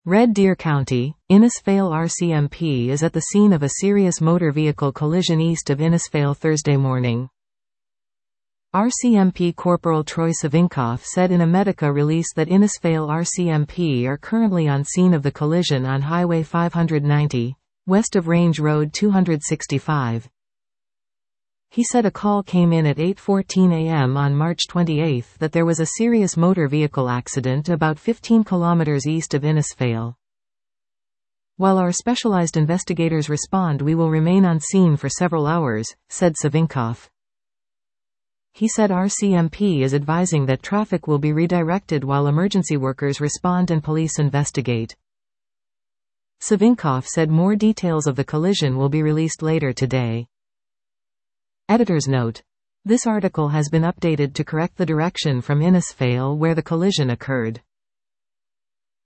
Red Deer County, Innisfail RCMP is at the scene of a serious motor vehicle collision east of Innisfail Thursday morning. RCMP Corporal Troy Savinkoff said in a Medica release that Innisfail RCMP are currently on scene of the collision on Highway 590, west of Range Road 265. He said a call came in at 8:14 a.m. on March 28 that there was a serious motor vehicle accident about 15 kilometers east of Innisfail. While our specialized investigators respond, we will remain on scene for several hours, said Savinkoff. He said RCMP is advising that traffic will be redirected while emergency workers respond and police investigate. Savinkoff said more details of the collision will be released later today. Editor's note: this article has been updated to correct the direction from Innisfail where the collision occurred.